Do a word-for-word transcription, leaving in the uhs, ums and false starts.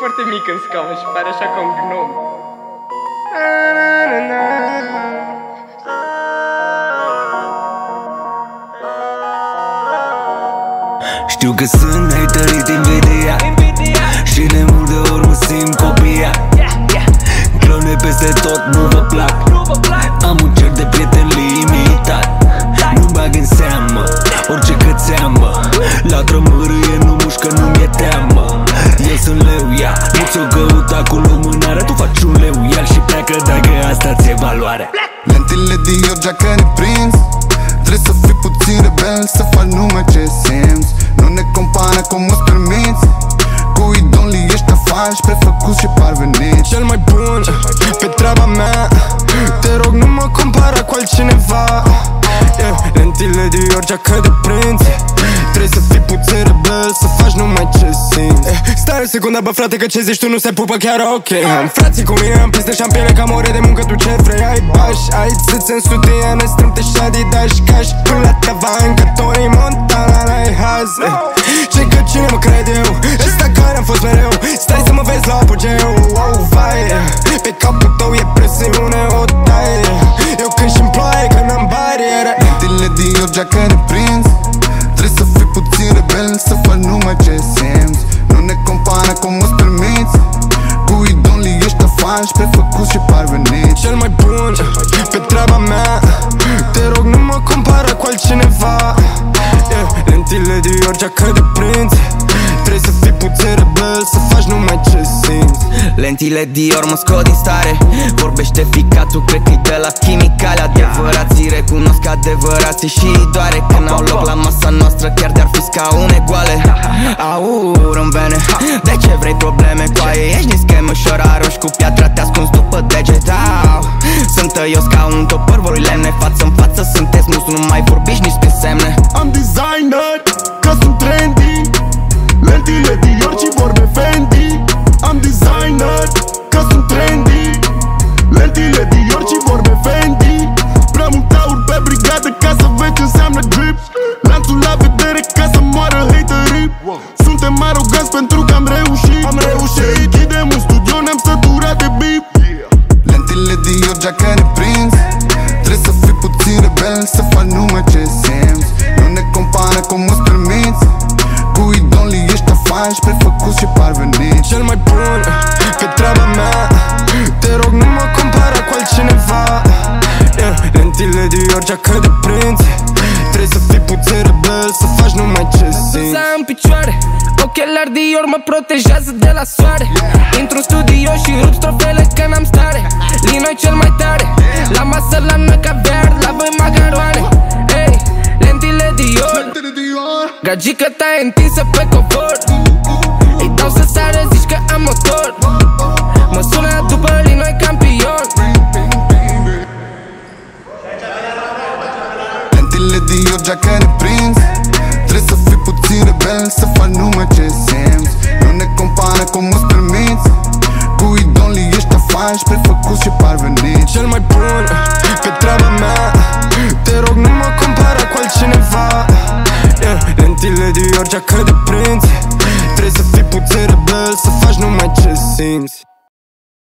foarte mic în scaun și pare așa ca un gnom. Știu că sunt haterit invidia și de multe ori mă simt copia. Clone peste tot, nu vă plac. Am un cer de prieten limitat. Nu bag în seamă orice cățeamă. La trămârâie nu mușcă, nu mi-e teamă. Eu sunt leu, ia, nu ți-o căuta cu lumânare. Tu faci un leu, ia și pleacă dacă asta ți-e valoarea. Lentile Dior, geacă neprins. Trebuie să fii puțin rebel, să faci numai ce simți. Nu ne compară cum îți permiți. Cu idolii ești afași, prefăcuți și parveniți. Cel mai bun pe treaba mea. Te rog, nu mă compară cu altcineva. yeah. Lentile Dior, geacă de prinț. Trebuie să fii puțin rebel, să faci numai ce simți. yeah. Stai o secundă, bă frate, că ce zici tu nu se pupă chiar ok. Am frații cu mine, am piste și am piele, cam ore de muncă, tu ce vrei? Ai bași, ai țâți în sutiene, strâmte și Adidas, cash. Până la tava, încă Tony Montana, n-ai haz. yeah. Ce că cine mă cred eu? Ăsta care am fost mereu. Stai să mă vezi la apogeu. Oh, vai, pe capul tău e presiune, o taie. Eu când și-mi ploaie, când am bariere. Lentile Dior, geacă neprins. Trebuie să fii puțin rebel, să faci numai ce simți. Nu ne compară cum îți permiți. Cu idolii ești afași, prefăcuți și parveniți. Cel mai bun pe treaba mea. Te rog, nu mă compară cu altcineva. yeah. Lentile Dior, geacă de prinț. Trebuie să fii puțin rebel, să faci numai ce simți. Lentile Dior mă scot din stare. Vorbește ficatul, cred că-i de la Chimicale. Adevărații recunosc adevărații și doare când au loc la masa noastră, chiar de-ar fi scaune goale. Aur în vene, de ce vrei probleme cu aia? Ești din scheme ușor aroși cu piatra, te ascunzi după degetau. Sunt eu ca un topor, vorui lemne, față-n față sunteți, nu nu mai vorbiți nici prin semne. Am designer, că sunt trendy. Lentile Dior și vorbe Fendi. Am designer, că sunt trendy. Lentile Dior și vorbe Fendi. Prea mult aur pe brigadă ca să vezi ce înseamnă grip. Lanțul la vedere ca să moară haterii. Suntem aroganți pentru că am reușit. Am reușit, închidem un studio, ne-am săturat de bip. Lentile Dior, geacă neprins. Trebuie să fii puțin rebel, să faci numai ce simți. Nu ne compară cum îți permiți. Cu idolii ești afași, prefăcuți și parveniți. Cel mai bun pe treaba mea. Te rog, nu mă compară cu altcineva. yeah. Lentile Dior, geacă de prinț. Trebuie să fii puțin rebel, să faci numai ce simți. În picioare, ochelari Dior mă protejează de la soare. Intru în studio și rup strofele că n-am stare. Linoi cel mai tare, la masă la noi caviar, la voi magaroane. Hey, lentile Dior, gagică ta e întinsă pe covor. Îi dau să sară, zici că am motor. Mă sună după Linoi campion. Lentile Dior, geacă neprins. Trebuie să fii puțin rebel, să faci numai ce simți. Nu ne compară cum îți permiți. Cu idolii ești afași, prefăcuți și parveniți. Cel mai bun pe treaba mea. Te rog, nu mă compară cu altcineva. yeah. Lentile Dior, geacă de prinț.